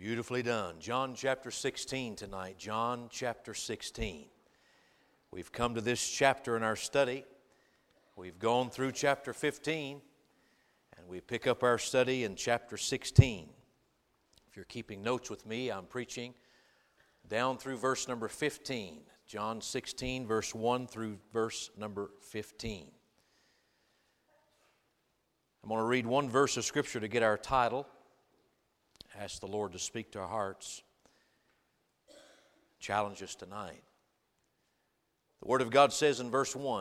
Beautifully done. John chapter 16 tonight. John chapter 16. We've come to this chapter in our study. We've gone through chapter 15, and we pick up our study in chapter 16. If you're keeping notes with me, I'm preaching down through verse number 15. John 16, verse 1 through verse number 15. I'm going to read one verse of Scripture to get our title. Ask the Lord to speak to our hearts. Challenge us tonight. The Word of God says in verse 1,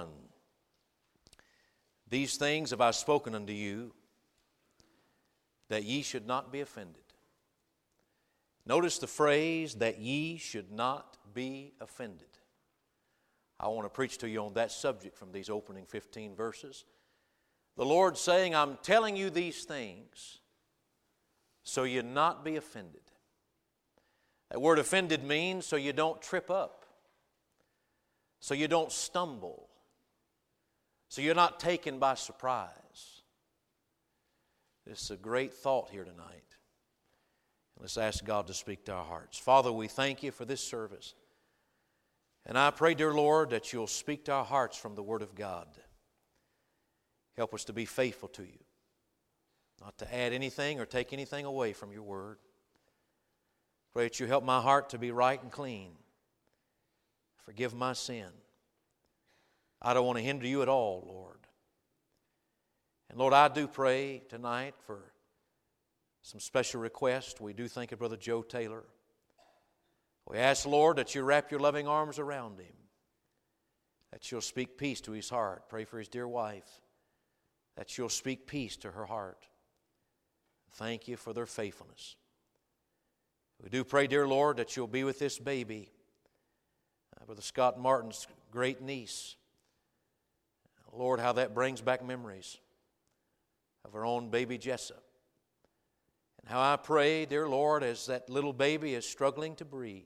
"These things have I spoken unto you, that ye should not be offended." Notice the phrase, that ye should not be offended. I want to preach to you on that subject from these opening 15 verses. The Lord saying, I'm telling you these things so you not be offended. That word offended means so you don't trip up, so you don't stumble, so you're not taken by surprise. This is a great thought here tonight. Let's ask God to speak to our hearts. Father, we thank you for this service. And I pray, dear Lord, that you'll speak to our hearts from the Word of God. Help us to be faithful to you, not to add anything or take anything away from your Word. Pray that you help my heart to be right and clean. Forgive my sin. I don't want to hinder you at all, Lord. And Lord, I do pray tonight for some special requests. We do think of Brother Joe Taylor. We ask, Lord, that you wrap your loving arms around him, that you'll speak peace to his heart. Pray for his dear wife, that you'll speak peace to her heart. Thank you for their faithfulness. We do pray, dear Lord, that you'll be with this baby, Brother Scott Martin's great niece. Lord, how that brings back memories of our own baby Jessa. And how I pray, dear Lord, as that little baby is struggling to breathe,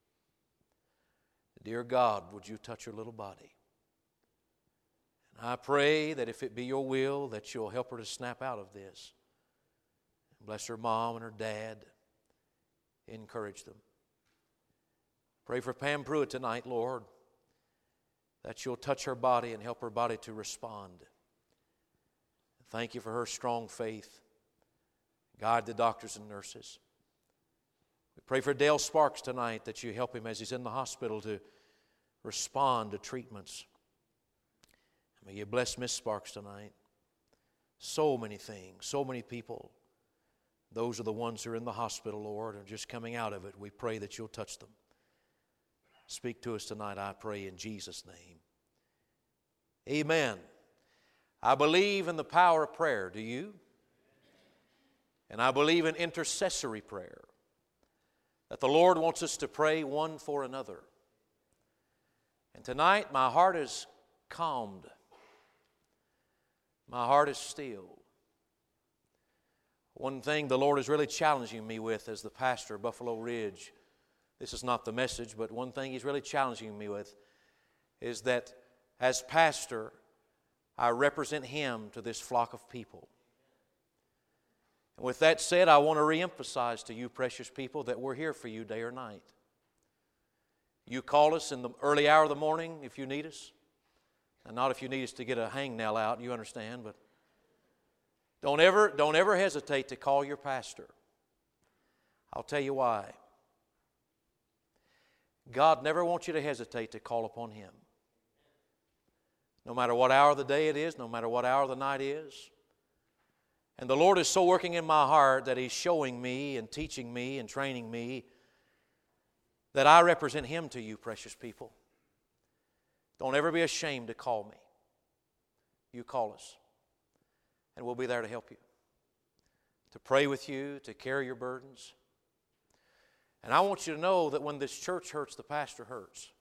dear God, would you touch her little body? And I pray that if it be your will, that you'll help her to snap out of this. Bless her mom and her dad. Encourage them. Pray for Pam Pruitt tonight, Lord, that you'll touch her body and help her body to respond. Thank you for her strong faith. Guide the doctors and nurses. We pray for Dale Sparks tonight, that you help him as he's in the hospital to respond to treatments. May you bless Miss Sparks tonight. So many things, so many people. Those are the ones who are in the hospital, Lord, and just coming out of it. We pray that you'll touch them. Speak to us tonight, I pray, in Jesus' name. Amen. I believe in the power of prayer. Do you? And I believe in intercessory prayer, that the Lord wants us to pray one for another. And tonight my heart is calmed. My heart is stilled. One thing the Lord is really challenging me with as the pastor of Buffalo Ridge, this is not the message, but one thing He's really challenging me with is that as pastor, I represent Him to this flock of people. And with that said, I want to reemphasize to you, precious people, that we're here for you day or night. You call us in the early hour of the morning if you need us. And not if you need us to get a hangnail out, you understand, but don't ever hesitate to call your pastor. I'll tell you why. God never wants you to hesitate to call upon Him. No matter what hour of the day it is, no matter what hour of the night is. And the Lord is so working in my heart that He's showing me and teaching me and training me that I represent Him to you, precious people. Don't ever be ashamed to call me. You call us, and we'll be there to help you, to pray with you, to carry your burdens. And I want you to know that when this church hurts, the pastor hurts.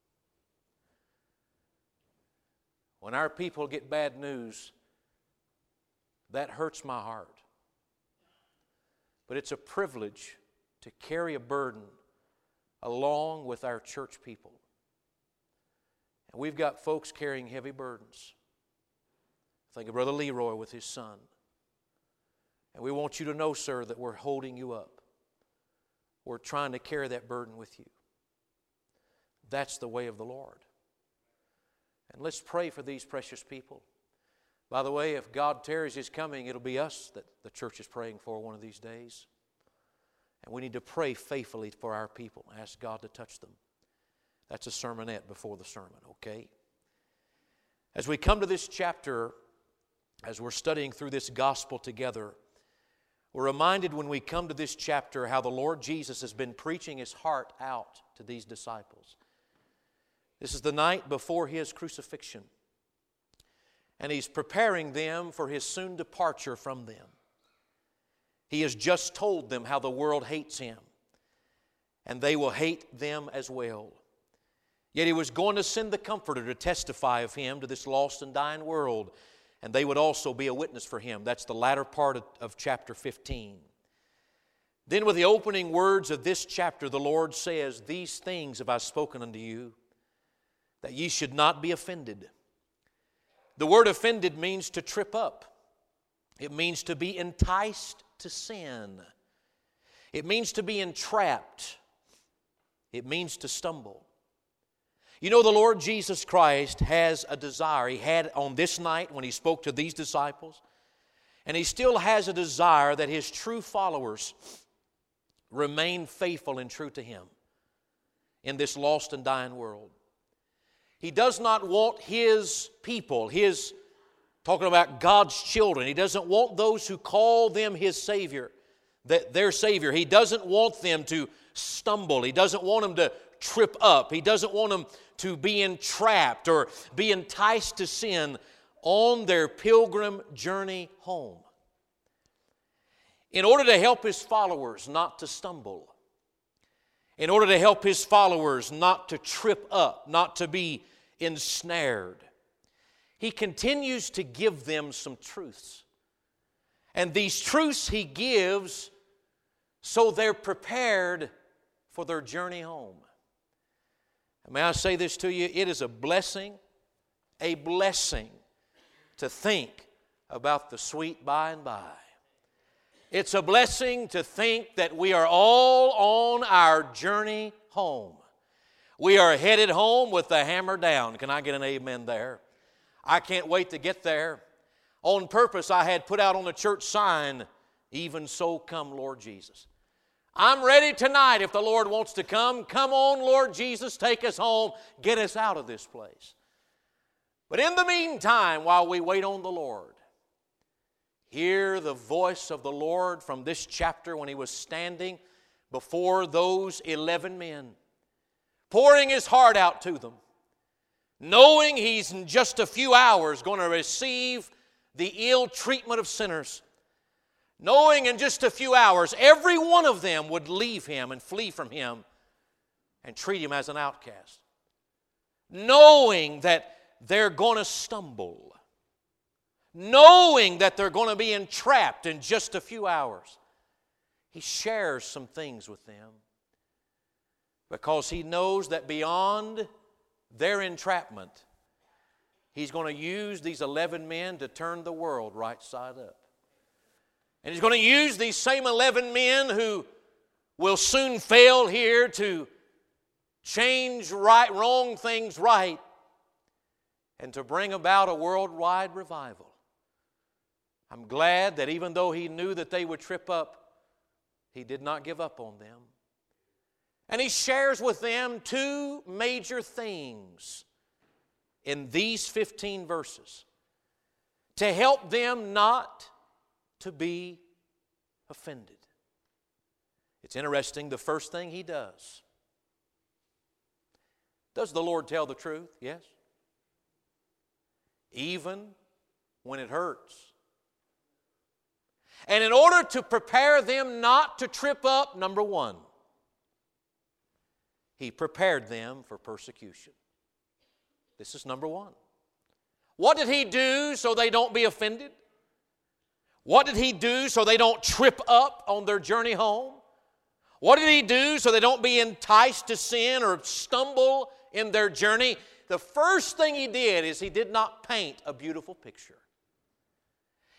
When our people get bad news, that hurts my heart. But it's a privilege to carry a burden along with our church people. And we've got folks carrying heavy burdens. Think of Brother Leroy with his son. And we want you to know, sir, that we're holding you up. or trying to carry that burden with you. That's the way of the Lord. And let's pray for these precious people. By the way, if God tarries His coming, it'll be us that the church is praying for one of these days. And we need to pray faithfully for our people. Ask God to touch them. That's a sermonette before the sermon, okay? As we come to this chapter, as we're studying through this gospel together, we're reminded when we come to this chapter how the Lord Jesus has been preaching His heart out to these disciples. This is the night before His crucifixion, and He's preparing them for His soon departure from them. He has just told them how the world hates Him, and they will hate them as well. Yet He was going to send the Comforter to testify of Him to this lost and dying world, and they would also be a witness for Him. That's the latter part of chapter 15. Then with the opening words of this chapter, the Lord says, "These things have I spoken unto you, that ye should not be offended." The word offended means to trip up. It means to be enticed to sin. It means to be entrapped. It means to stumble. You know, the Lord Jesus Christ has a desire. He had on this night when He spoke to these disciples, and He still has a desire that His true followers remain faithful and true to Him in this lost and dying world. He does not want His people, talking about God's children, He doesn't want those who call them His Savior, their Savior. He doesn't want them to stumble. He doesn't want them to trip up. He doesn't want them to be entrapped or be enticed to sin on their pilgrim journey home. In order to help His followers not to stumble, in order to help His followers not to trip up, not to be ensnared, He continues to give them some truths. And these truths He gives so they're prepared for their journey home. And may I say this to you, it is a blessing to think about the sweet by and by. It's a blessing to think that we are all on our journey home. We are headed home with the hammer down. Can I get an amen there? I can't wait to get there. On purpose, I had put out on the church sign, "Even so come, Lord Jesus." I'm ready tonight if the Lord wants to come. Come on, Lord Jesus, take us home. Get us out of this place. But in the meantime, while we wait on the Lord, hear the voice of the Lord from this chapter when He was standing before those 11 men, pouring His heart out to them, knowing He's in just a few hours going to receive the ill treatment of sinners, knowing in just a few hours every one of them would leave Him and flee from Him and treat Him as an outcast, knowing that they're going to stumble, knowing that they're going to be entrapped in just a few hours, He shares some things with them because He knows that beyond their entrapment, He's going to use these 11 men to turn the world right side up. And He's going to use these same 11 men who will soon fail here to change wrong things right and to bring about a worldwide revival. I'm glad that even though He knew that they would trip up, He did not give up on them. And He shares with them two major things in these 15 verses to help them not to be offended. It's interesting, the first thing He does. Does the Lord tell the truth? Yes. Even when it hurts. And in order to prepare them not to trip up, number one, He prepared them for persecution. This is number one. What did He do so they don't be offended? What did He do so they don't trip up on their journey home? What did He do so they don't be enticed to sin or stumble in their journey? The first thing He did is He did not paint a beautiful picture.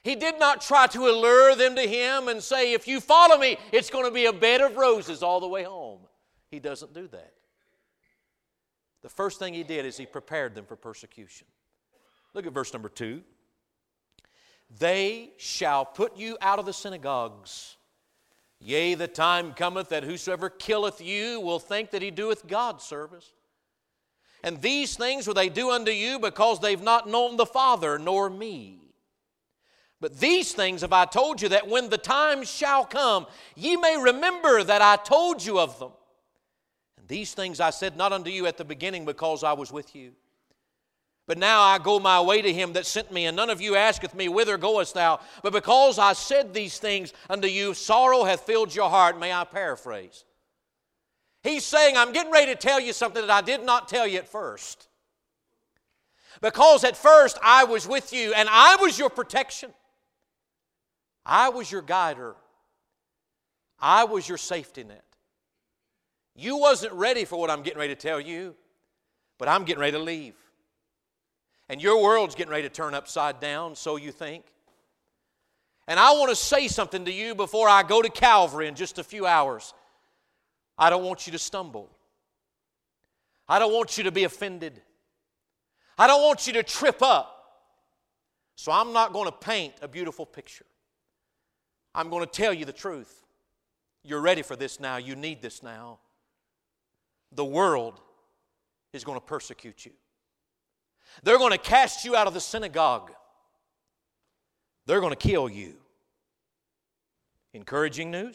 He did not try to allure them to Him and say, if you follow me, it's going to be a bed of roses all the way home. He doesn't do that. The first thing He did is He prepared them for persecution. Look at verse number 2. They shall put you out of the synagogues. Yea, the time cometh that whosoever killeth you will think that he doeth God service. And these things will they do unto you because they've not known the Father nor me. But these things have I told you, that when the time shall come, ye may remember that I told you of them. And these things I said not unto you at the beginning, because I was with you. But now I go my way to Him that sent me, and none of you asketh me, whither goest thou? But because I said these things unto you, sorrow hath filled your heart. May I paraphrase? He's saying, I'm getting ready to tell you something that I did not tell you at first. Because at first I was with you, and I was your protection. I was your guider. I was your safety net. You wasn't ready for what I'm getting ready to tell you, but I'm getting ready to leave. And your world's getting ready to turn upside down, so you think. And I want to say something to you before I go to Calvary in just a few hours. I don't want you to stumble. I don't want you to be offended. I don't want you to trip up. So I'm not going to paint a beautiful picture. I'm going to tell you the truth. You're ready for this now. You need this now. The world is going to persecute you. They're going to cast you out of the synagogue. They're going to kill you. Encouraging news?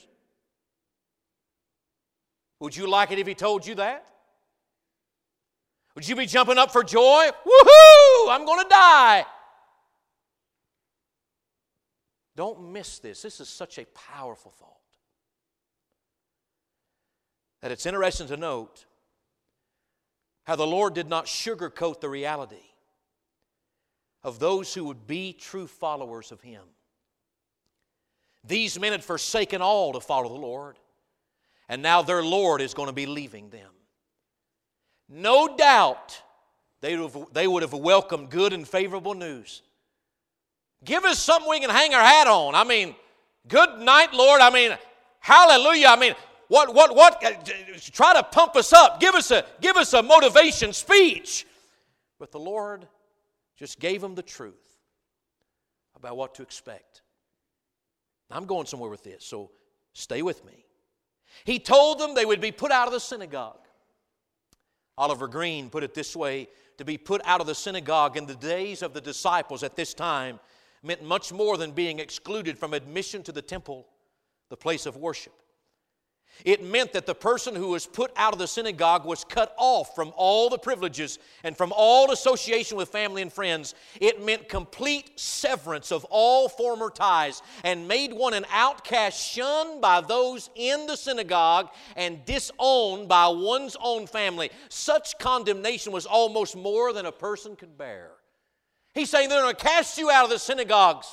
Would you like it if He told you that? Would you be jumping up for joy? Woohoo! I'm going to die. Don't miss this. This is such a powerful thought. That it's interesting to note how the Lord did not sugarcoat the reality of those who would be true followers of Him. These men had forsaken all to follow the Lord, and now their Lord is going to be leaving them. No doubt they would have welcomed good and favorable news. Give us something we can hang our hat on. I mean, good night, Lord. I mean, hallelujah. I mean, what? Try to pump us up. Give us a motivation speech. But the Lord just gave them the truth about what to expect. I'm going somewhere with this, so stay with me. He told them they would be put out of the synagogue. Oliver Green put it this way: to be put out of the synagogue in the days of the disciples at this time meant much more than being excluded from admission to the temple, the place of worship. It meant that the person who was put out of the synagogue was cut off from all the privileges and from all association with family and friends. It meant complete severance of all former ties and made one an outcast, shunned by those in the synagogue and disowned by one's own family. Such condemnation was almost more than a person could bear. He's saying they're going to cast you out of the synagogues.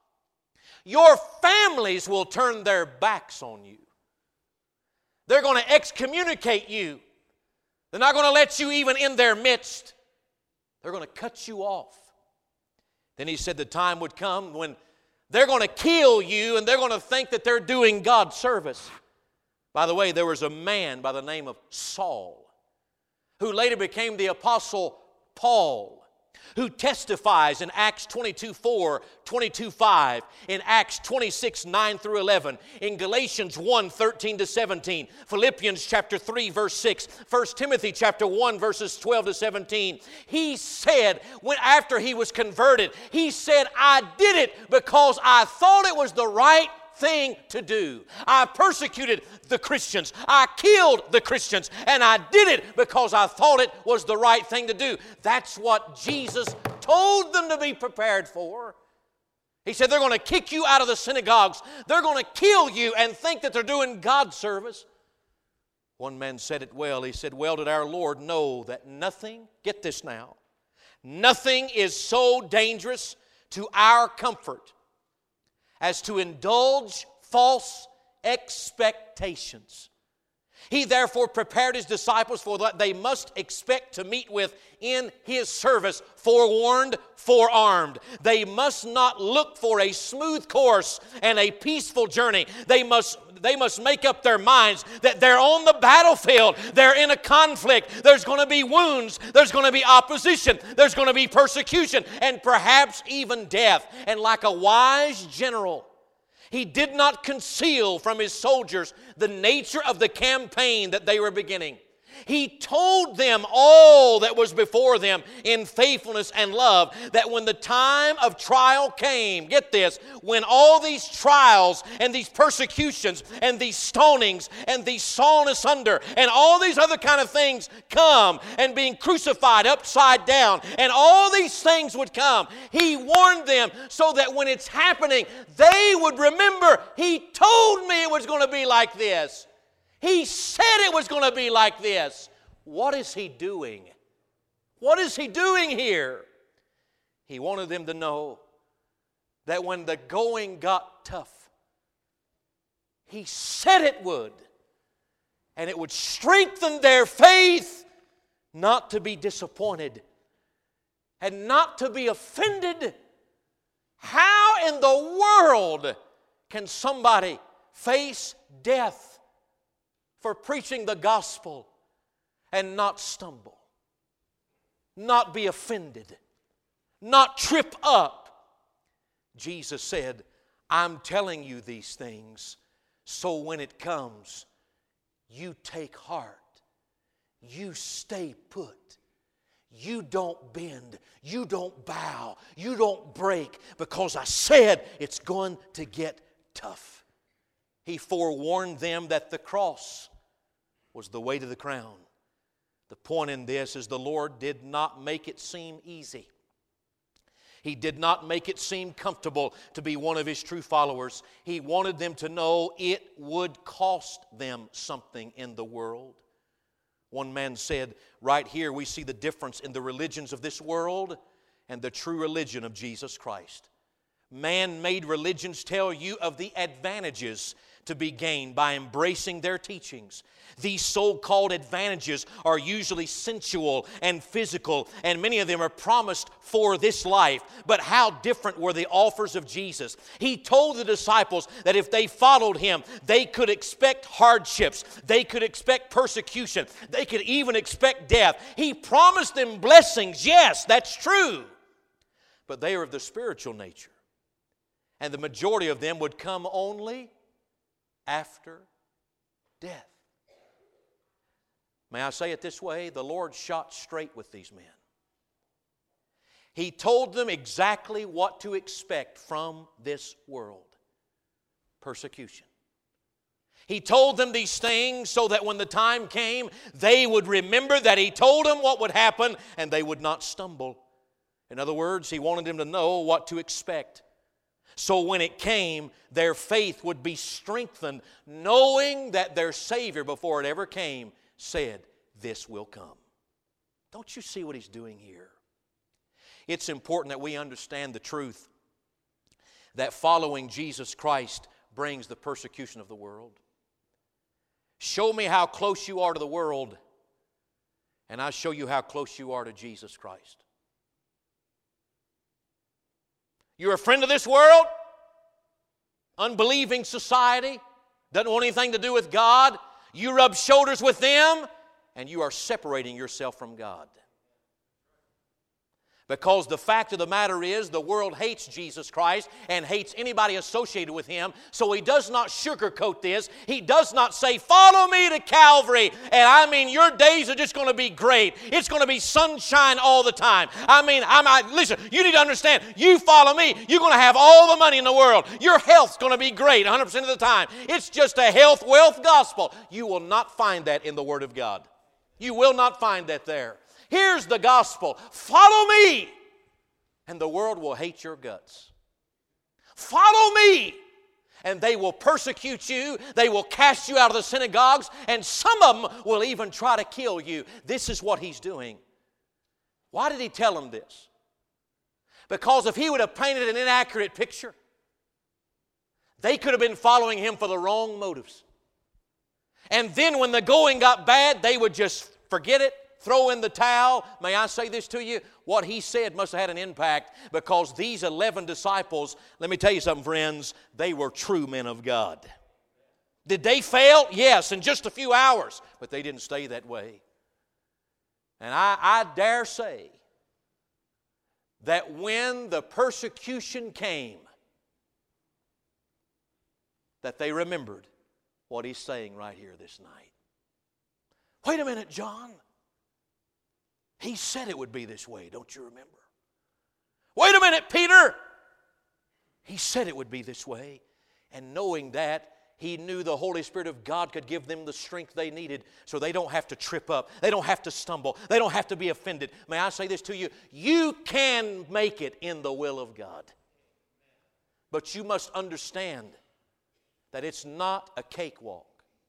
Your families will turn their backs on you. They're going to excommunicate you. They're not going to let you even in their midst. They're going to cut you off. Then he said the time would come when they're going to kill you and they're going to think that they're doing God's service. By the way, there was a man by the name of Saul who later became the Apostle Paul, who testifies in Acts 22:4, 22:5, in Acts 26:9 through 11, in Galatians 1:13 to 17, Philippians chapter 3 verse 6, 1 Timothy chapter 1 verses 12 to 17. He said, when after he was converted, he said, I did it because I thought it was the right thing to do. I persecuted the Christians. I killed the Christians. And I did it because I thought it was the right thing to do. That's what Jesus told them to be prepared for. He said they're going to kick you out of the synagogues. They're going to kill you and think that they're doing God's service. One man said it well. He said, well did our Lord know that nothing, get this now, nothing is so dangerous to our comfort as to indulge false expectations He therefore prepared His disciples for what they must expect to meet with in His service, forewarned, forearmed. They must not look for a smooth course and a peaceful journey. They must make up their minds that they're on the battlefield. They're in a conflict. There's going to be wounds. There's going to be opposition. There's going to be persecution and perhaps even death. And like a wise general, He did not conceal from His soldiers the nature of the campaign that they were beginning. He told them all that was before them in faithfulness and love, that when the time of trial came, get this, when all these trials and these persecutions and these stonings and these sawn asunder and all these other kind of things come, and being crucified upside down, and all these things would come, He warned them so that when it's happening, they would remember, He told me it was going to be like this. He said it was going to be like this. What is He doing? What is He doing here? He wanted them to know that when the going got tough, He said it would. And it would strengthen their faith not to be disappointed and not to be offended. How in the world can somebody face death for preaching the gospel and not stumble, not be offended, not trip up? Jesus said, I'm telling you these things so when it comes, you take heart, you stay put, you don't bend, you don't bow, you don't break, because I said it's going to get tough. He forewarned them that the cross was the way to the crown. The point in this is the Lord did not make it seem easy. He did not make it seem comfortable to be one of His true followers. He wanted them to know it would cost them something in the world. One man said, right here we see the difference in the religions of this world and the true religion of Jesus Christ. Man-made religions tell you of the advantages to be gained by embracing their teachings. These so-called advantages are usually sensual and physical, and many of them are promised for this life. But how different were the offers of Jesus? He told the disciples that if they followed Him, they could expect hardships, they could expect persecution, they could even expect death. He promised them blessings, yes, that's true, but they are of the spiritual nature, and the majority of them would come only after death. May I say it this way? The Lord shot straight with these men. He told them exactly what to expect from this world. Persecution. He told them these things so that when the time came, they would remember that He told them what would happen and they would not stumble. In other words, He wanted them to know what to expect. So when it came, their faith would be strengthened, knowing that their Savior, before it ever came, said, this will come. Don't you see what He's doing here? It's important that we understand the truth that following Jesus Christ brings the persecution of the world. Show me how close you are to the world, and I'll show you how close you are to Jesus Christ. You're a friend of this world, unbelieving society, doesn't want anything to do with God. You rub shoulders with them, and you are separating yourself from God. Because the fact of the matter is, the world hates Jesus Christ and hates anybody associated with Him. So He does not sugarcoat this. He does not say, follow me to Calvary. And I mean, your days are just going to be great. It's going to be sunshine all the time. Listen, you need to understand, you follow me, you're going to have all the money in the world. Your health's going to be great 100% of the time. It's just a health, wealth gospel. You will not find that in the Word of God. You will not find that there. Here's the gospel. Follow me, and the world will hate your guts. Follow me, and they will persecute you. They will cast you out of the synagogues, and some of them will even try to kill you. This is what He's doing. Why did He tell them this? Because if He would have painted an inaccurate picture, they could have been following Him for the wrong motives. And then when the going got bad, they would just forget it, throw in the towel. May I say this to you? What he said must have had an impact, because these 11 disciples, let me tell you something, friends, they were true men of God. Did they fail? Yes, in just a few hours. But they didn't stay that way. And I dare say that when the persecution came, that they remembered what he's saying right here this night. Wait a minute, John. He said it would be this way, don't you remember? Wait a minute, Peter. He said it would be this way. And knowing that, he knew the Holy Spirit of God could give them the strength they needed so they don't have to trip up. They don't have to stumble. They don't have to be offended. May I say this to you? You can make it in the will of God. But you must understand that it's not a cakewalk.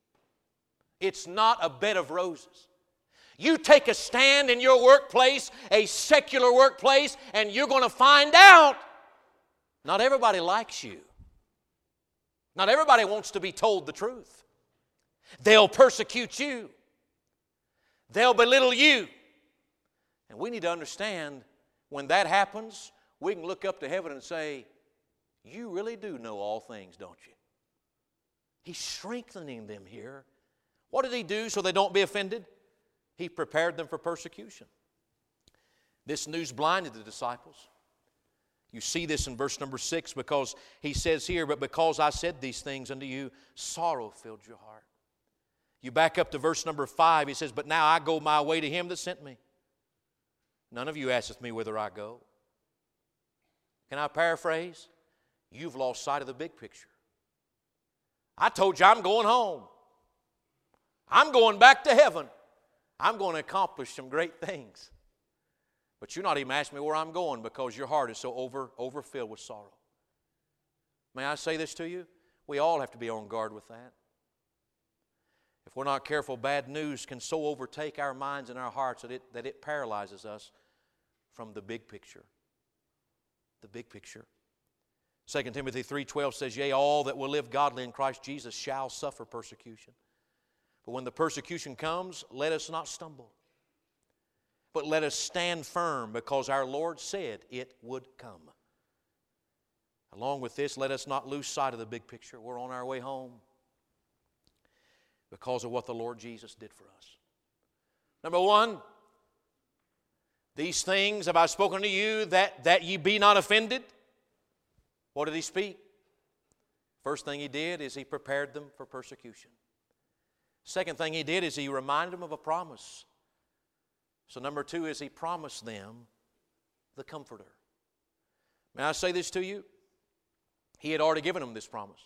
It's not a bed of roses. You take a stand in your workplace, a secular workplace, and you're going to find out not everybody likes you. Not everybody wants to be told the truth. They'll persecute you. They'll belittle you. And we need to understand, when that happens, we can look up to heaven and say, you really do know all things, don't you? He's strengthening them here. What did he do so they don't be offended? He prepared them for persecution. This news blinded the disciples. You see this in verse number 6, because he says here, but because I said these things unto you, sorrow filled your heart. You back up to verse number 5, he says, but now I go my way to him that sent me. None of you asketh me whither I go. Can I paraphrase? You've lost sight of the big picture. I told you I'm going home. I'm going back to heaven. I'm going to accomplish some great things. But you're not even asking me where I'm going, because your heart is so overfilled with sorrow. May I say this to you? We all have to be on guard with that. If we're not careful, bad news can so overtake our minds and our hearts that it paralyzes us from the big picture. The big picture. 2 Timothy 3:12 says, yea, all that will live godly in Christ Jesus shall suffer persecution. But when the persecution comes, let us not stumble, but let us stand firm, because our Lord said it would come. Along with this, let us not lose sight of the big picture. We're on our way home because of what the Lord Jesus did for us. Number one, these things have I spoken to you, that ye be not offended. What did he speak? First thing he did is he prepared them for persecution. Second thing he did is he reminded them of a promise. So number two is he promised them the Comforter. May I say this to you? He had already given them this promise.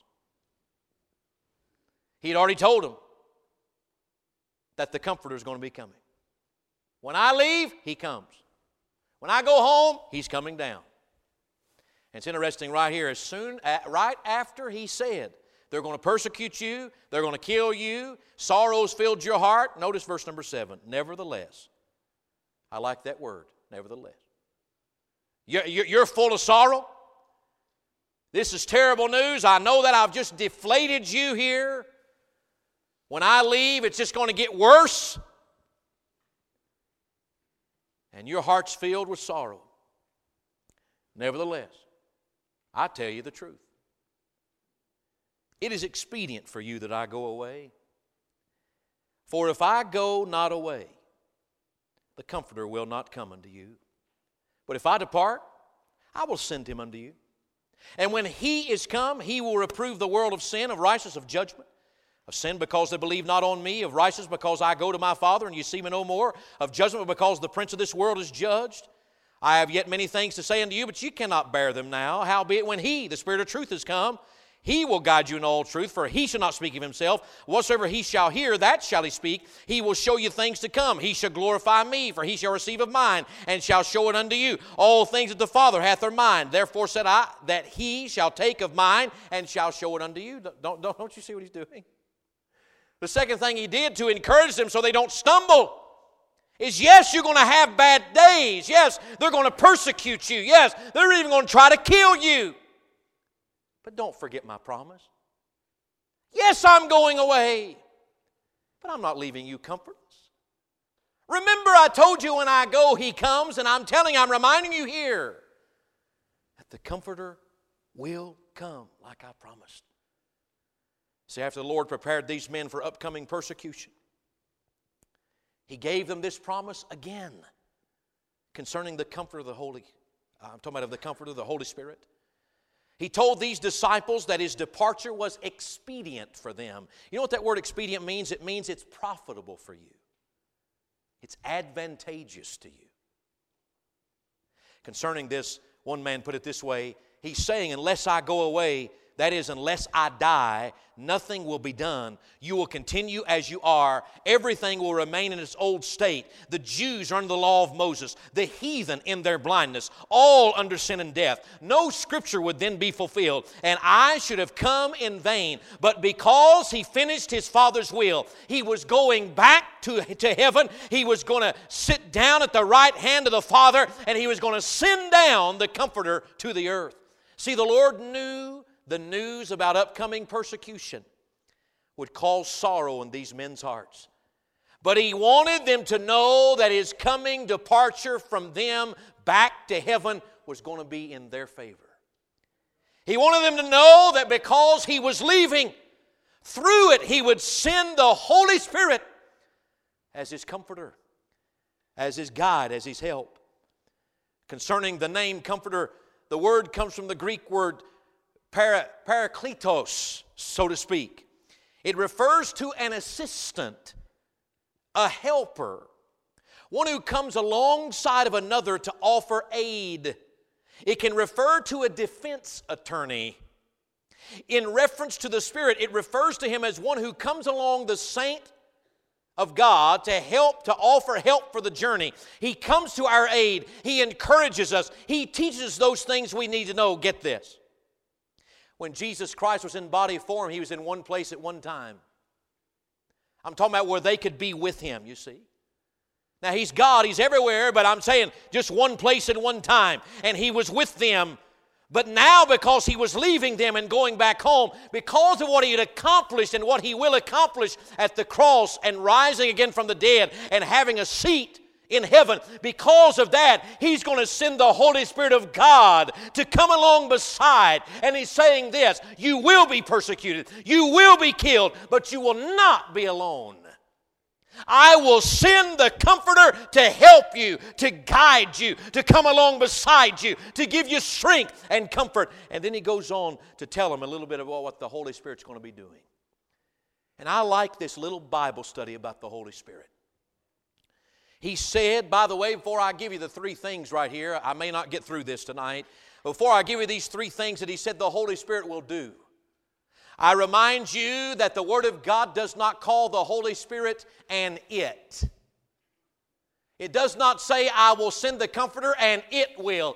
He had already told them that the Comforter is going to be coming. When I leave, he comes. When I go home, he's coming down. And it's interesting right here, right after he said, they're going to persecute you, they're going to kill you, sorrows filled your heart. Notice verse number 7, nevertheless. I like that word, nevertheless. You're full of sorrow. This is terrible news. I know that I've just deflated you here. When I leave, it's just going to get worse. And your heart's filled with sorrow. Nevertheless, I tell you the truth. It is expedient for you that I go away. For if I go not away, the Comforter will not come unto you. But if I depart, I will send him unto you. And when he is come, he will reprove the world of sin, of righteousness, of judgment. Of sin because they believe not on me, of righteousness because I go to my Father and you see me no more, of judgment because the prince of this world is judged. I have yet many things to say unto you, but you cannot bear them now. Howbeit when he, the Spirit of truth, is come, he will guide you in all truth, for he shall not speak of himself. Whatsoever he shall hear, that shall he speak. He will show you things to come. He shall glorify me, for he shall receive of mine, and shall show it unto you. All things that the Father hath are mine. Therefore said I, that he shall take of mine, and shall show it unto you. Don't you see what he's doing? The second thing he did to encourage them so they don't stumble is, yes, you're going to have bad days. Yes, they're going to persecute you. Yes, they're even going to try to kill you. But don't forget my promise. Yes, I'm going away. But I'm not leaving you comfortless. Remember, I told you when I go, He comes, and I'm reminding you here that the Comforter will come like I promised. See, after the Lord prepared these men for upcoming persecution, He gave them this promise again concerning the Comforter of the Holy. I'm talking about of the Comforter of the Holy Spirit. He told these disciples that His departure was expedient for them. You know what that word expedient means? It means it's profitable for you. It's advantageous to you. Concerning this, one man put it this way. He's saying, unless I go away, that is, unless I die, nothing will be done. You will continue as you are. Everything will remain in its old state. The Jews are under the law of Moses. The heathen in their blindness. All under sin and death. No scripture would then be fulfilled. And I should have come in vain. But because He finished His Father's will, He was going back to heaven. He was going to sit down at the right hand of the Father. And He was going to send down the Comforter to the earth. See, the Lord knew the news about upcoming persecution would cause sorrow in these men's hearts. But He wanted them to know that His coming departure from them back to heaven was going to be in their favor. He wanted them to know that because He was leaving, through it He would send the Holy Spirit as His Comforter, as His guide, as His help. Concerning the name Comforter, the word comes from the Greek word parakletos, so to speak. It refers to an assistant, a helper, one who comes alongside of another to offer aid. It can refer to a defense attorney. In reference to the Spirit, it refers to Him as one who comes along the saint of God to offer help for the journey. He comes to our aid. He encourages us. He teaches those things we need to know. Get this. When Jesus Christ was in body form, He was in one place at one time. I'm talking about where they could be with Him, you see. Now, He's God, He's everywhere, but I'm saying just one place at one time. And He was with them. But now, because He was leaving them and going back home, because of what He had accomplished and what He will accomplish at the cross and rising again from the dead and having a seat in heaven, because of that, He's going to send the Holy Spirit of God to come along beside. And He's saying this: you will be persecuted, you will be killed, but you will not be alone. I will send the Comforter to help you, to guide you, to come along beside you, to give you strength and comfort. And then He goes on to tell them a little bit about what the Holy Spirit's going to be doing. And I like this little Bible study about the Holy Spirit. He said, by the way, before I give you the three things right here, I may not get through this tonight. Before I give you these three things that He said the Holy Spirit will do, I remind you that the Word of God does not call the Holy Spirit an it. It does not say, I will send the Comforter and it will.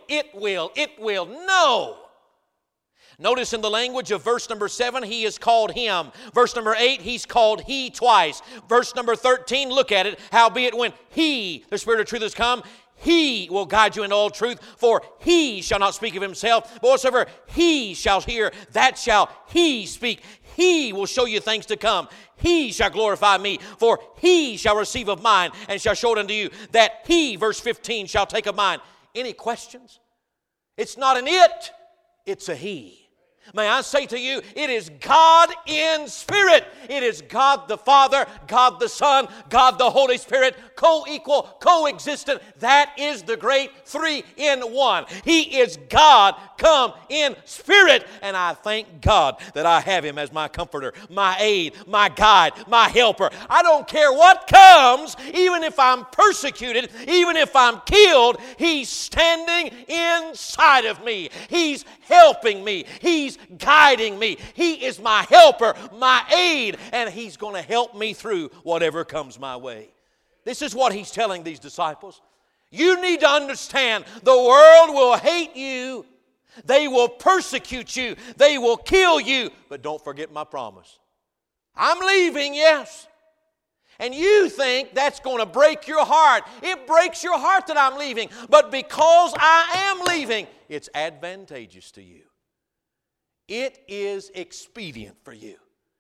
No. Notice in the language of verse number 7, He is called Him. Verse number 8, He's called He twice. Verse number 13, look at it. Howbeit when He, the Spirit of truth, has come, He will guide you into all truth, for He shall not speak of Himself, but whatsoever He shall hear, that shall He speak. He will show you things to come. He shall glorify Me, for He shall receive of mine, and shall show it unto you, that He, verse 15, shall take of mine. Any questions? It's not an it, it's a He. May I say to you, it is God in Spirit. It is God the Father, God the Son, God the Holy Spirit, co-equal, co-existent. That is the great three in one. He is God come in Spirit. And I thank God that I have Him as my Comforter, my aid, my guide, my helper. I don't care what comes, even if I'm persecuted, even if I'm killed, He's standing inside of me. He's helping me. He's guiding me. He is my helper, my aid, and He's going to help me through whatever comes my way. This is what He's telling these disciples. You need to understand the world will hate you. They will persecute you. They will kill you. But don't forget my promise. I'm leaving, yes. And you think that's going to break your heart. It breaks your heart that I'm leaving. But because I am leaving, it's advantageous to you. It is expedient for you.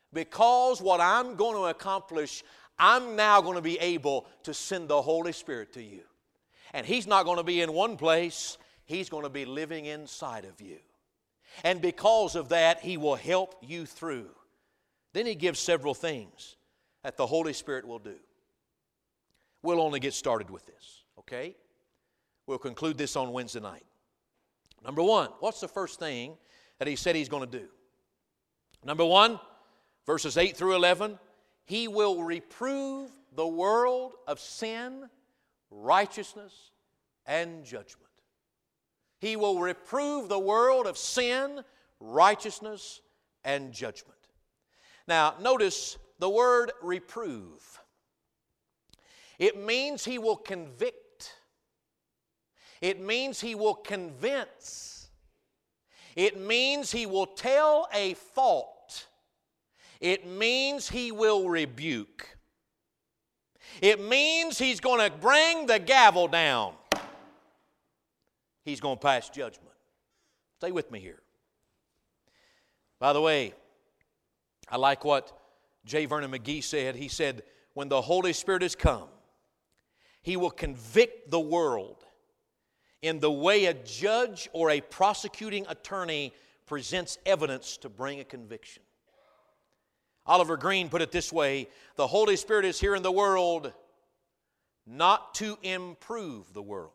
Because what I'm going to accomplish, I'm now going to be able to send the Holy Spirit to you. And He's not going to be in one place. He's going to be living inside of you. And because of that, He will help you through. Then He gives several things that the Holy Spirit will do. We'll only get started with this, okay? We'll conclude this on Wednesday night. Number one, what's the first thing that He said He's going to do? Number one, verses 8 through 11, He will reprove the world of sin, righteousness, and judgment. He will reprove the world of sin, righteousness, and judgment. Now, notice the word reprove. It means He will convict. It means He will convince. It means He will tell a fault. It means He will rebuke. It means He's going to bring the gavel down. He's going to pass judgment. Stay with me here. By the way, I like what J. Vernon McGee said. He said, when the Holy Spirit has come, He will convict the world in the way a judge or a prosecuting attorney presents evidence to bring a conviction. Oliver Green put it this way: the Holy Spirit is here in the world not to improve the world.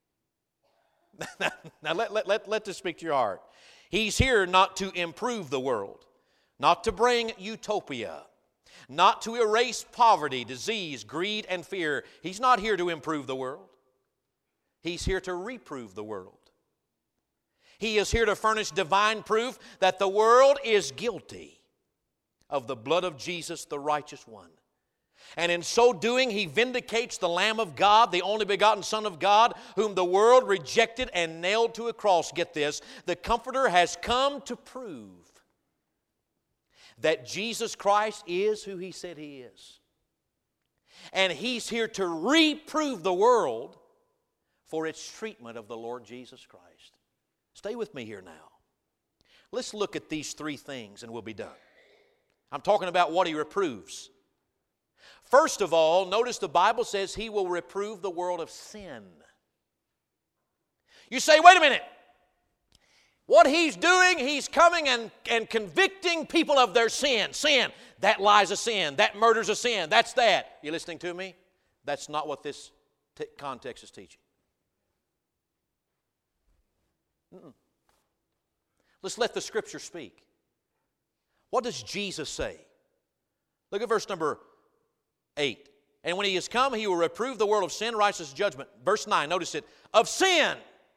Now let this speak to your heart. He's here not to improve the world, not to bring utopia, not to erase poverty, disease, greed, and fear. He's not here to improve the world. He's here to reprove the world. He is here to furnish divine proof that the world is guilty of the blood of Jesus, the righteous one. And in so doing, He vindicates the Lamb of God, the only begotten Son of God, whom the world rejected and nailed to a cross. Get this, the Comforter has come to prove that Jesus Christ is who He said He is. And He's here to reprove the world for its treatment of the Lord Jesus Christ. Stay with me here now. Let's look at these three things and we'll be done. I'm talking about what He reproves. First of all, notice the Bible says He will reprove the world of sin. You say, wait a minute. What He's doing, He's coming and convicting people of their sin. Sin. That lie's a sin. That murder's a sin. That's that. You listening to me? That's not what this context is teaching. Let's let the Scripture speak. What does Jesus say? Look at verse number 8. And when He is come, He will reprove the world of sin, righteousness, and judgment. Verse 9, notice it. Of sin,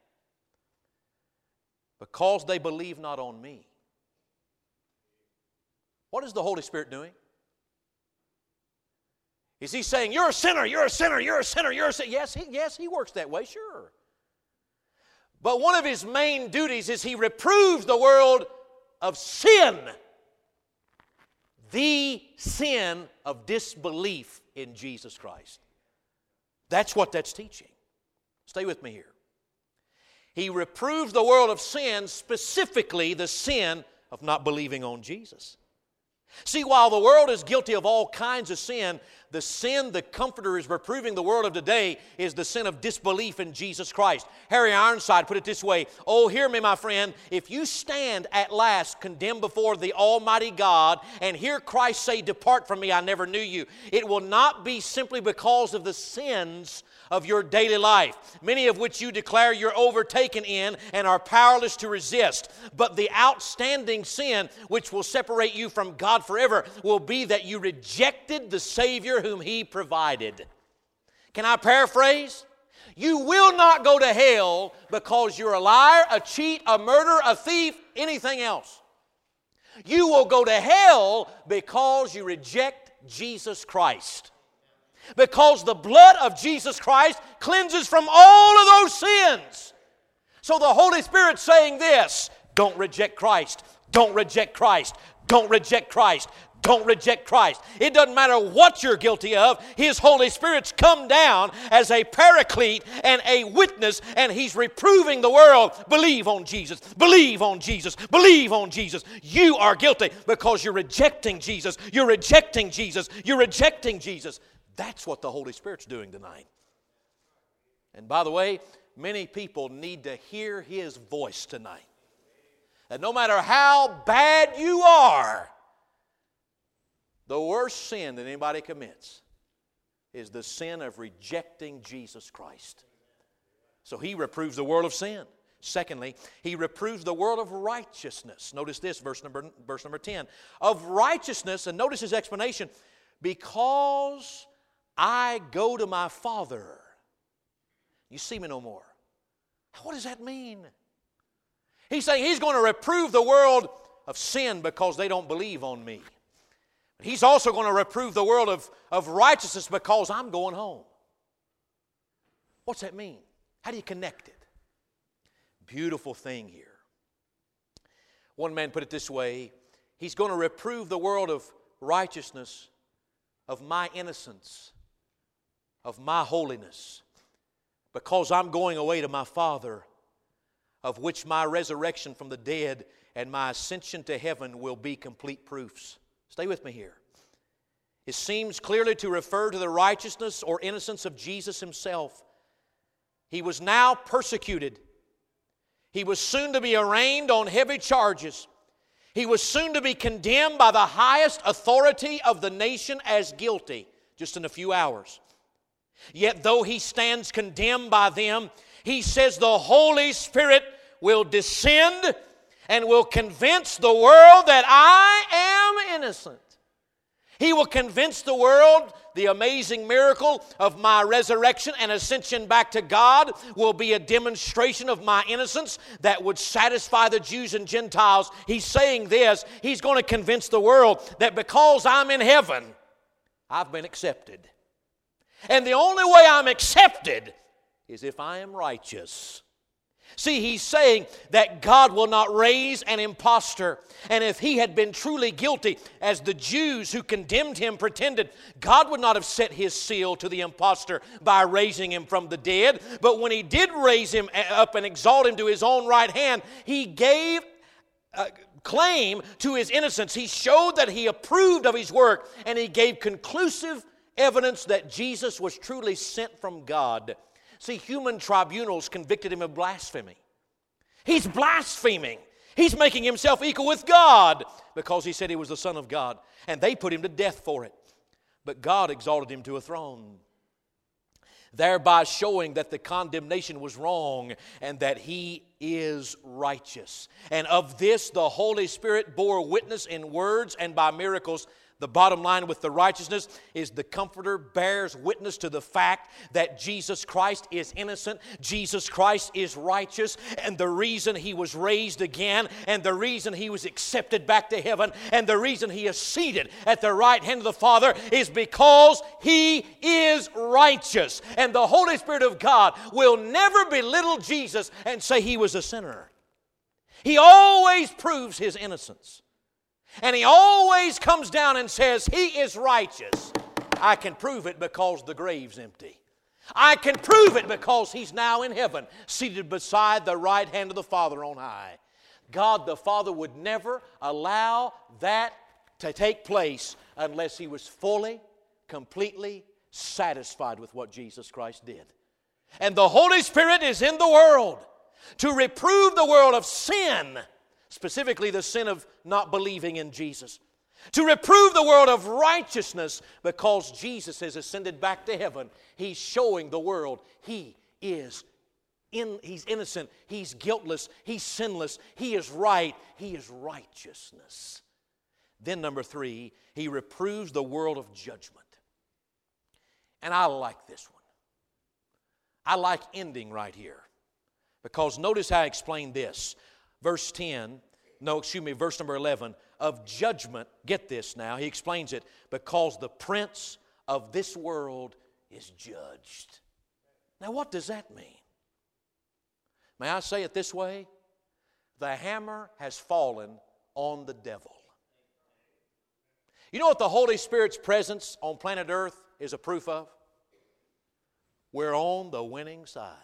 because they believe not on Me. What is the Holy Spirit doing? Is He saying, you're a sinner, you're a sinner, you're a sinner, you're a sinner? Yes, He works that way, sure. But one of His main duties is He reproves the world of sin. The sin of disbelief in Jesus Christ. That's what that's teaching. Stay with me here. He reproves the world of sin, specifically the sin of not believing on Jesus. See, while the world is guilty of all kinds of sin, the sin the Comforter is reproving the world of today is the sin of disbelief in Jesus Christ. Harry Ironside put it this way: oh, hear me, my friend, if you stand at last condemned before the Almighty God and hear Christ say, depart from me, I never knew you, it will not be simply because of the sins of your daily life, many of which you declare you're overtaken in and are powerless to resist. But the outstanding sin which will separate you from God forever will be that you rejected the Savior whom He provided. Can I paraphrase? You will not go to hell because you're a liar, a cheat, a murderer, a thief, anything else. You will go to hell because you reject Jesus Christ. Because the blood of Jesus Christ cleanses from all of those sins. So the Holy Spirit's saying this: don't reject Christ. Don't reject Christ. Don't reject Christ. Don't reject Christ. It doesn't matter what you're guilty of. His Holy Spirit's come down as a paraclete and a witness, and He's reproving the world. Believe on Jesus. Believe on Jesus. Believe on Jesus. You are guilty because you're rejecting Jesus. You're rejecting Jesus. You're rejecting Jesus. That's what the Holy Spirit's doing tonight. And by the way, many people need to hear His voice tonight. That no matter how bad you are, the worst sin that anybody commits is the sin of rejecting Jesus Christ. So He reproves the world of sin. Secondly, He reproves the world of righteousness. Notice this, verse number 10. Of righteousness, and notice His explanation, because I go to my Father, you see me no more. What does that mean? He's saying He's going to reprove the world of sin because they don't believe on me. He's also going to reprove the world of righteousness because I'm going home. What's that mean? How do you connect it? Beautiful thing here. One man put it this way: He's going to reprove the world of righteousness, of my innocence, of my holiness, because I'm going away to my Father, of which my resurrection from the dead and my ascension to heaven will be complete proofs. Stay with me here. It seems clearly to refer to the righteousness or innocence of Jesus Himself. He was now persecuted. He was soon to be arraigned on heavy charges. He was soon to be condemned by the highest authority of the nation as guilty, just in a few hours. Yet though He stands condemned by them, He says the Holy Spirit will descend and will convince the world that I am innocent. He will convince the world the amazing miracle of my resurrection and ascension back to God will be a demonstration of my innocence that would satisfy the Jews and Gentiles. He's saying this. He's going to convince the world that because I'm in heaven, I've been accepted. And the only way I'm accepted is if I am righteous. See, He's saying that God will not raise an impostor. And if He had been truly guilty, as the Jews who condemned Him pretended, God would not have set His seal to the impostor by raising him from the dead. But when He did raise him up and exalt him to His own right hand, He gave claim to His innocence. He showed that He approved of His work, and He gave conclusive evidence that Jesus was truly sent from God. See, human tribunals convicted Him of blasphemy. He's blaspheming. He's making Himself equal with God because He said He was the Son of God. And they put Him to death for it. But God exalted Him to a throne, thereby showing that the condemnation was wrong and that He is righteous. And of this the Holy Spirit bore witness in words and by miracles. The bottom line with the righteousness is the Comforter bears witness to the fact that Jesus Christ is innocent, Jesus Christ is righteous, and the reason He was raised again, and the reason He was accepted back to heaven, and the reason He is seated at the right hand of the Father is because He is righteous. And the Holy Spirit of God will never belittle Jesus and say He was a sinner. He always proves His innocence. And He always comes down and says, He is righteous. I can prove it because the grave's empty. I can prove it because He's now in heaven, seated beside the right hand of the Father on high. God the Father would never allow that to take place unless He was fully, completely satisfied with what Jesus Christ did. And the Holy Spirit is in the world to reprove the world of sin, specifically the sin of not believing in Jesus. To reprove the world of righteousness because Jesus has ascended back to heaven. He's showing the world He's innocent, He's guiltless, He's sinless, He is right, He is righteousness. Then number 3, He reproves the world of judgment. And I like this one. I like ending right here. Because notice how I explained this. Verse number 11, of judgment, get this now, He explains it, because the prince of this world is judged. Now what does that mean? May I say it this way? The hammer has fallen on the devil. You know what the Holy Spirit's presence on planet Earth is a proof of? We're on the winning side.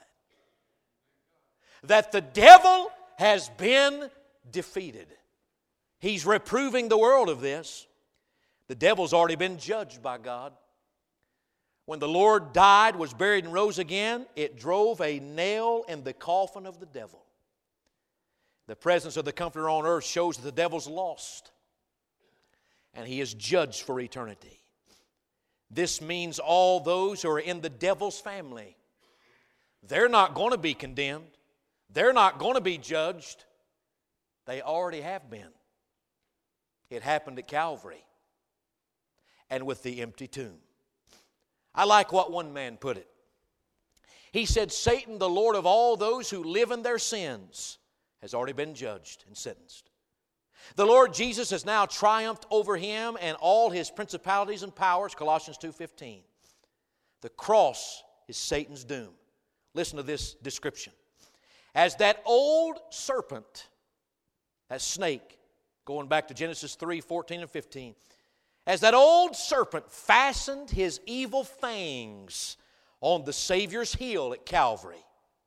That the devil has been defeated. He's reproving the world of this. The devil's already been judged by God. When the Lord died, was buried, and rose again, it drove a nail in the coffin of the devil. The presence of the Comforter on earth shows that the devil's lost, and he is judged for eternity. This means all those who are in the devil's family, they're not going to be condemned. They're not going to be judged. They already have been. It happened at Calvary and with the empty tomb. I like what one man put it. He said, Satan, the Lord of all those who live in their sins, has already been judged and sentenced. The Lord Jesus has now triumphed over him and all his principalities and powers, Colossians 2:15. The cross is Satan's doom. Listen to this description. As that old serpent, that snake, going back to Genesis 3:14 and 15, as that old serpent fastened his evil fangs on the Savior's heel at Calvary,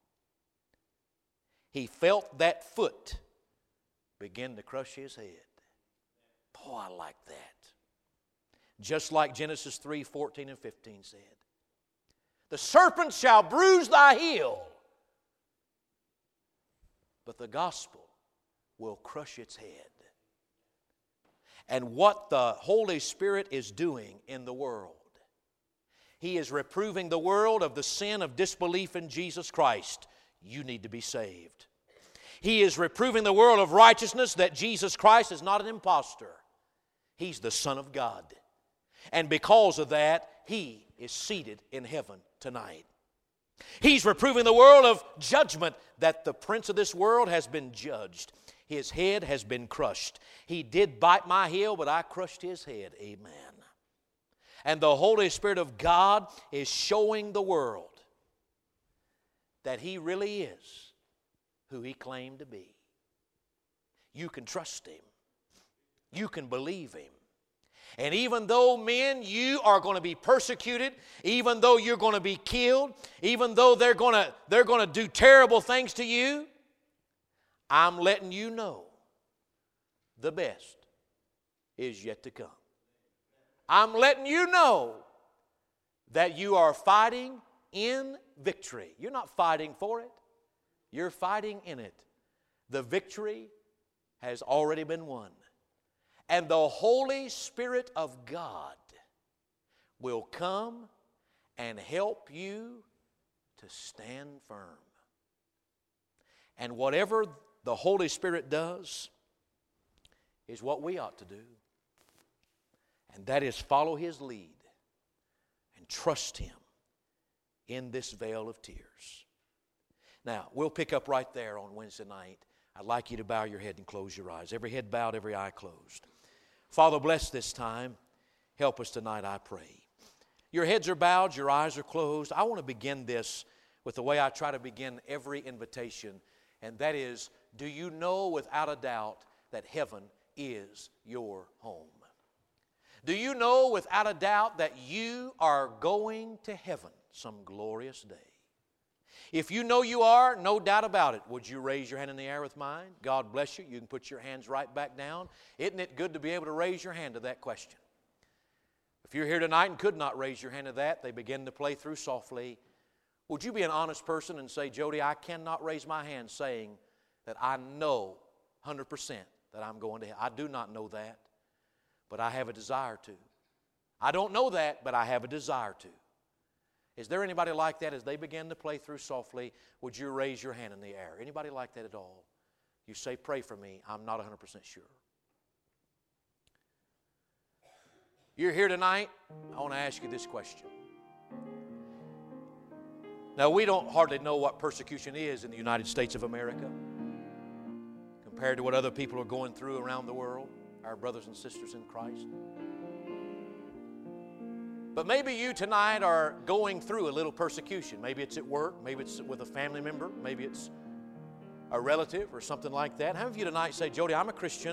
he felt that foot begin to crush his head. Boy, I like that. Just like Genesis 3:14 and 15 said. The serpent shall bruise thy heel, but the gospel will crush its head. And what the Holy Spirit is doing in the world, He is reproving the world of the sin of disbelief in Jesus Christ. You need to be saved. He is reproving the world of righteousness, that Jesus Christ is not an imposter. He's the Son of God. And because of that, He is seated in heaven tonight. He's reproving the world of judgment, that the prince of this world has been judged. His head has been crushed. He did bite my heel, but I crushed his head. Amen. And the Holy Spirit of God is showing the world that He really is who He claimed to be. You can trust Him. You can believe Him. And even though, men, you are going to be persecuted, even though you're going to be killed, even though they're going to do terrible things to you, I'm letting you know the best is yet to come. I'm letting you know that you are fighting in victory. You're not fighting for it. You're fighting in it. The victory has already been won. And the Holy Spirit of God will come and help you to stand firm. And whatever the Holy Spirit does is what we ought to do. And that is follow His lead and trust Him in this vale of tears. Now, we'll pick up right there on Wednesday night. I'd like you to bow your head and close your eyes. Every head bowed, every eye closed. Father, bless this time. Help us tonight, I pray. Your heads are bowed, your eyes are closed. I want to begin this with the way I try to begin every invitation, and that is, do you know without a doubt that heaven is your home? Do you know without a doubt that you are going to heaven some glorious day? If you know you are, no doubt about it, would you raise your hand in the air with mine? God bless you. You can put your hands right back down. Isn't it good to be able to raise your hand to that question? If you're here tonight and could not raise your hand to that, they begin to play through softly. Would you be an honest person and say, Jody, I cannot raise my hand saying that I know 100% that I'm going to hell. I do not know that, but I have a desire to. I don't know that, but I have a desire to. Is there anybody like that as they begin to play through softly? Would you raise your hand in the air? Anybody like that at all? You say, pray for me. I'm not 100% sure. You're here tonight. I want to ask you this question. Now, we don't hardly know what persecution is in the United States of America compared to what other people are going through around the world, our brothers and sisters in Christ. But maybe you tonight are going through a little persecution. Maybe it's at work, maybe it's with a family member, maybe it's a relative or something like that. How many of you tonight say, Jody, I'm a Christian,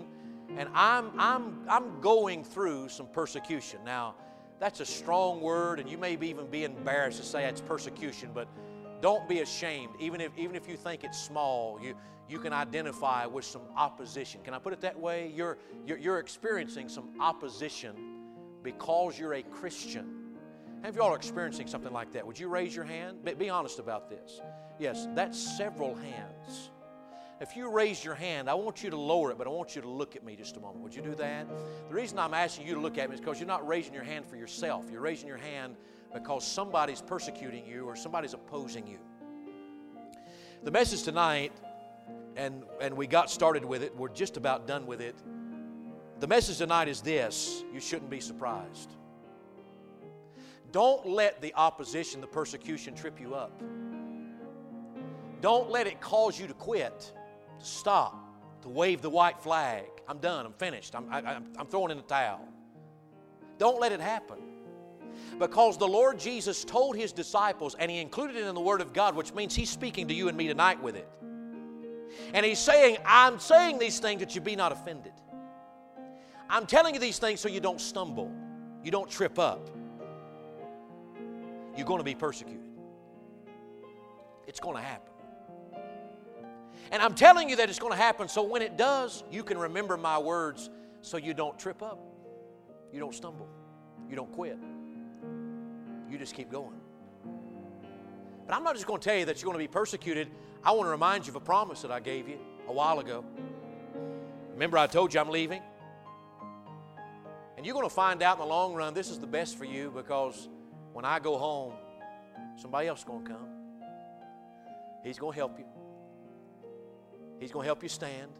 And I'm going through some persecution. Now, that's a strong word, and you may even be embarrassed to say it's persecution, but don't be ashamed. Even if you think it's small, you can identify with some opposition. Can I put it that way? You're experiencing some opposition because you're a Christian. How many of y'all are experiencing something like that? Would you raise your hand? Be honest about this. Yes, that's several hands. If you raise your hand, I want you to lower it, but I want you to look at me just a moment. Would you do that? The reason I'm asking you to look at me is because you're not raising your hand for yourself. You're raising your hand because somebody's persecuting you or somebody's opposing you. The message tonight, and we got started with it, we're just about done with it. The message tonight is this: you shouldn't be surprised. Don't let the opposition, the persecution, trip you up. Don't let it cause you to quit, to stop, to wave the white flag. I'm done, I'm finished, I'm throwing in the towel. Don't let it happen. Because the Lord Jesus told His disciples, and He included it in the Word of God, which means He's speaking to you and me tonight with it. And He's saying, I'm saying these things that you be not offended. I'm telling you these things so you don't stumble, you don't trip up. You're going to be persecuted. It's going to happen. And I'm telling you that it's going to happen so when it does, you can remember my words so you don't trip up, you don't stumble, you don't quit. You just keep going. But I'm not just going to tell you that you're going to be persecuted. I want to remind you of a promise that I gave you a while ago. Remember I told you I'm leaving? And you're going to find out in the long run this is the best for you, because when I go home, somebody else is going to come. He's going to help you. He's going to help you stand.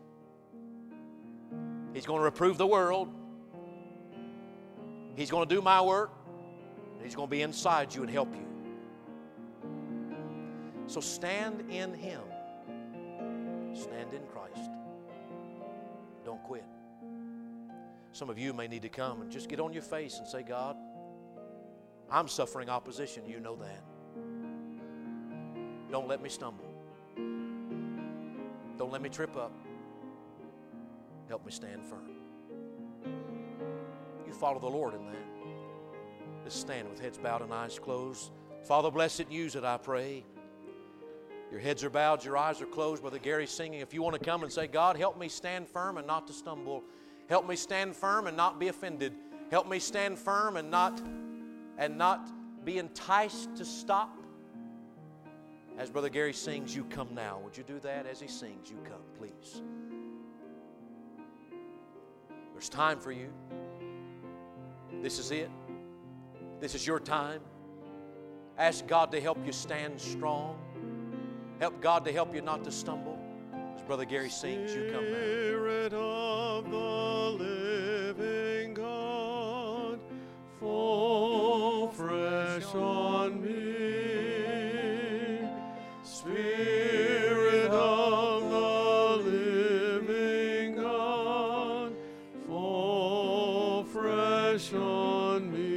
He's going to reprove the world. He's going to do my work. He's going to be inside you and help you. So stand in Him. Stand in Christ. Don't quit. Some of you may need to come and just get on your face and say, God, I'm suffering opposition. You know that. Don't let me stumble. Don't let me trip up. Help me stand firm. You follow the Lord in that. Just stand with heads bowed and eyes closed. Father, bless it and use it, I pray. Your heads are bowed, your eyes are closed. Brother Gary's singing. If you want to come and say, God, help me stand firm and not to stumble. Help me stand firm and not be offended. Help me stand firm and not be enticed to stop. As Brother Gary sings, you come now. Would you do that? As he sings, you come, please. There's time for you. This is it. This is your time. Ask God to help you stand strong. Help God to help you not to stumble. As Brother Gary sings, you come now. Spirit of the living God, fall fresh on me. Spirit of the living God, fall fresh on me.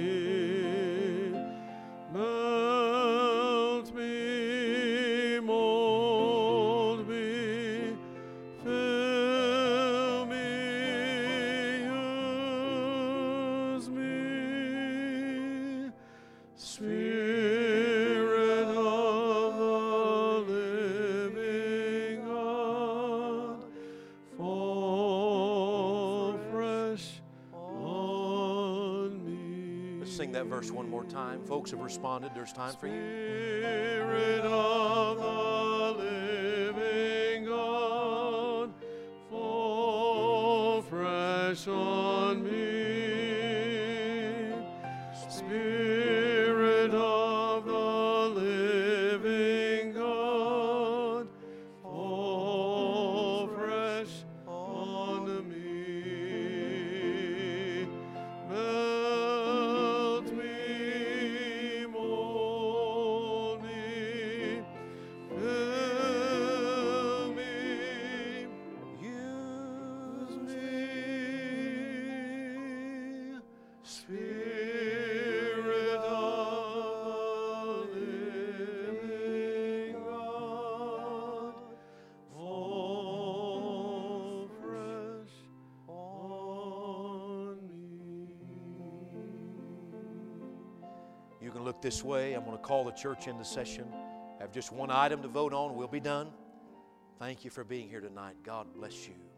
Melt me, mold me, fill me, use me. Spirit of the living God, fall fresh on me. Let's sing that verse one more time. Folks have responded. There's time for you. Spirit of the living God, fall fresh on me. Spirit of the living God, fall fresh on me. Melt me, mold me, fill me, use me. You can look this way. I'm going to call the church into session. Have just one item to vote on. We'll be done. Thank you for being here tonight. God bless you.